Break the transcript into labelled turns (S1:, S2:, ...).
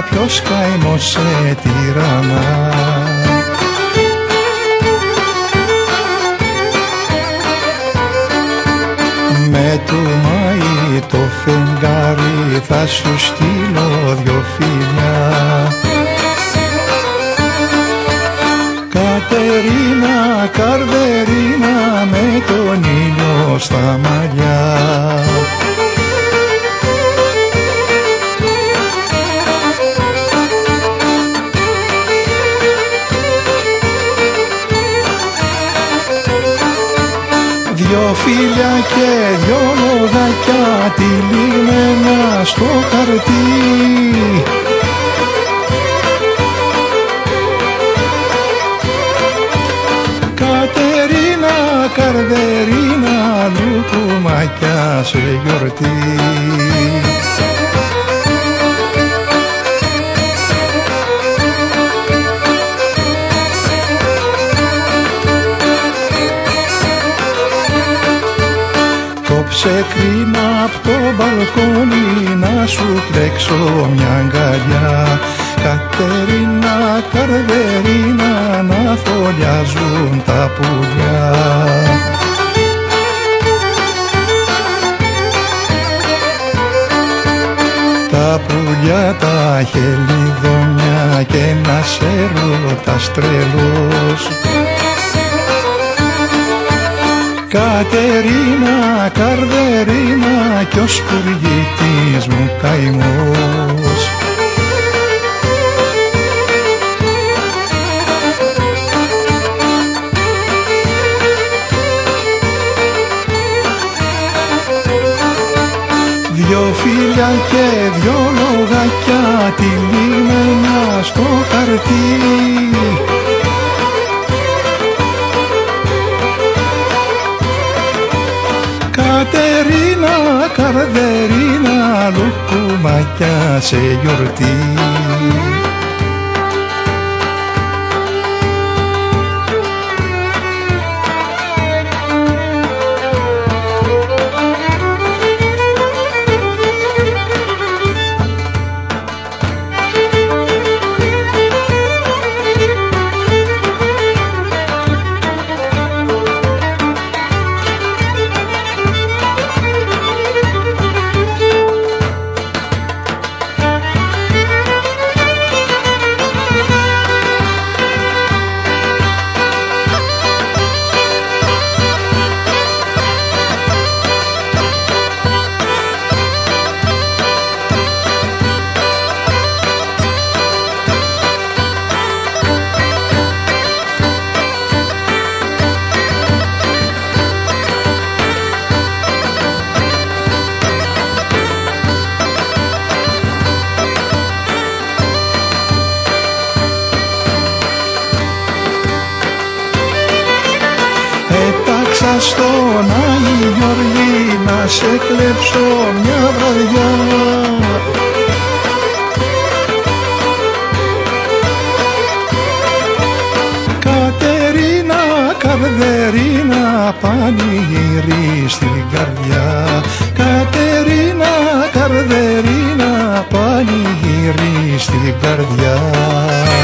S1: ποιος καημός σε τυραννά. Με του Μάη το φεγγάρι θα σου στείλω δυο φιλιά. Κατερίνα, Καρδερίνα, με τον ήλιο στα μαλλιά. Δυο φίλια και δυο λογάκια τυλίγμενα στο χαρτί. Κατερίνα, Καρδερίνα, λουκουμάκια σε γιορτή. Κόψε κρίμα απ' το μπαλκόνι να σου πλέξω μια αγκαλιά. Κατερίνα, Καρδερίνα, να φωλιάζουν τα πουλιά. Τα πουλιά τα χελιδόνια και ένας έρωτας τρελός. Κατερίνα, Καρδερίνα, κι ο σπουργίτης μου καημός. Δυο φίλια και δυο λογάκια τυλίγμενα στο χαρτί. Κατερίνα, Καρδερίνα, λουκουμάκια σε γιορτή. Έταξα στον Άγιο Γιώργη να σε κλέψω μια βραδιά. Κατερίνα, Καρδερίνα, πανηγύρι στην καρδιά. Κατερίνα, Καρδερίνα, πανηγύρι στην καρδιά.